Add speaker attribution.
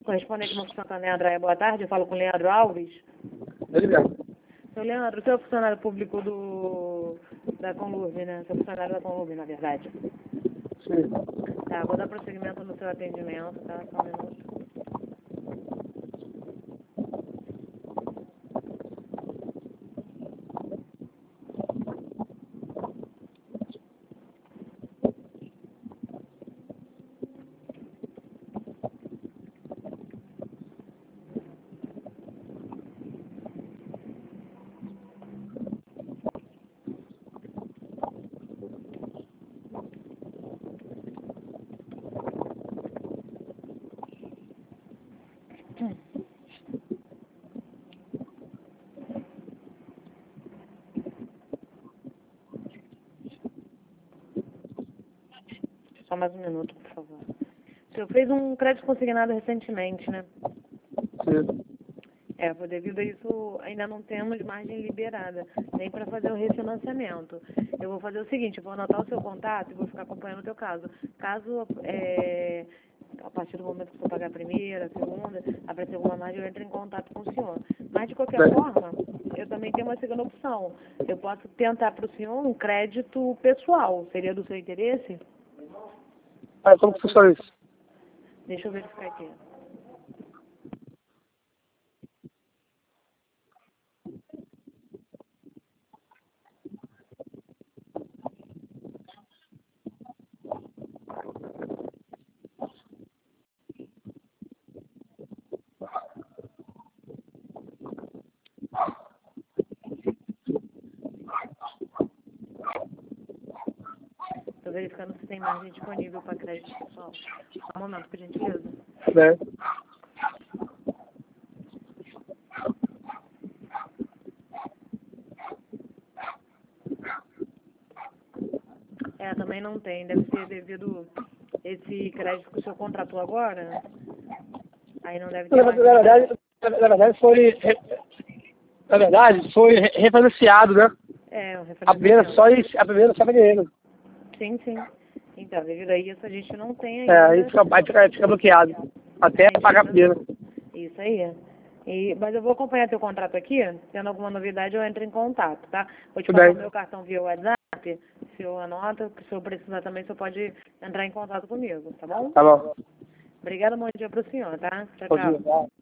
Speaker 1: Correspondente Banco Santander, Andréia, boa tarde. Eu falo com o Leandro Alves.
Speaker 2: Ele mesmo.
Speaker 1: Seu Leandro, o senhor é funcionário público da Conlurb, né? Seu funcionário da Conlurb, na verdade.
Speaker 2: Sim.
Speaker 1: Tá, vou dar prosseguimento no seu atendimento, tá? Só um minuto. Só mais um minuto, por favor. O senhor fez um crédito consignado recentemente, né?
Speaker 2: Sim.
Speaker 1: Devido a isso, ainda não temos margem liberada, nem para fazer o refinanciamento. Eu vou fazer o seguinte, eu vou anotar o seu contato e vou ficar acompanhando o teu caso. Caso, a partir do momento que o senhor pagar a primeira, a segunda, aparecer alguma margem, eu entro em contato com o senhor. Mas, de qualquer forma, eu também tenho uma segunda opção. Eu posso tentar para o senhor um crédito pessoal. Seria do seu interesse?
Speaker 2: Como que funciona isso?
Speaker 1: Deixa eu verificar aqui. Estou verificando se tem margem disponível para crédito pessoal. Só um momento, por gentileza.
Speaker 2: Né?
Speaker 1: Também não tem. Deve ser devido esse crédito que o senhor contratou agora. Aí não deve ter margem.
Speaker 2: Na verdade, foi refinanciado, né?
Speaker 1: O
Speaker 2: A primeira
Speaker 1: refinanciamento.
Speaker 2: só dinheiro.
Speaker 1: Sim, sim. Então, devido a isso, a gente não tem ainda.
Speaker 2: Aí fica bloqueado. Até pagar a primeira.
Speaker 1: Isso aí. Mas eu vou acompanhar teu contrato aqui. Tendo alguma novidade, eu entro em contato, tá? Vou te passar o meu cartão via WhatsApp. Se o senhor anota, se o senhor precisar também, o senhor pode entrar em contato comigo, tá bom?
Speaker 2: Tá bom.
Speaker 1: Obrigada, bom dia pro senhor, tá? Tchau,
Speaker 2: Bom
Speaker 1: tchau.
Speaker 2: dia.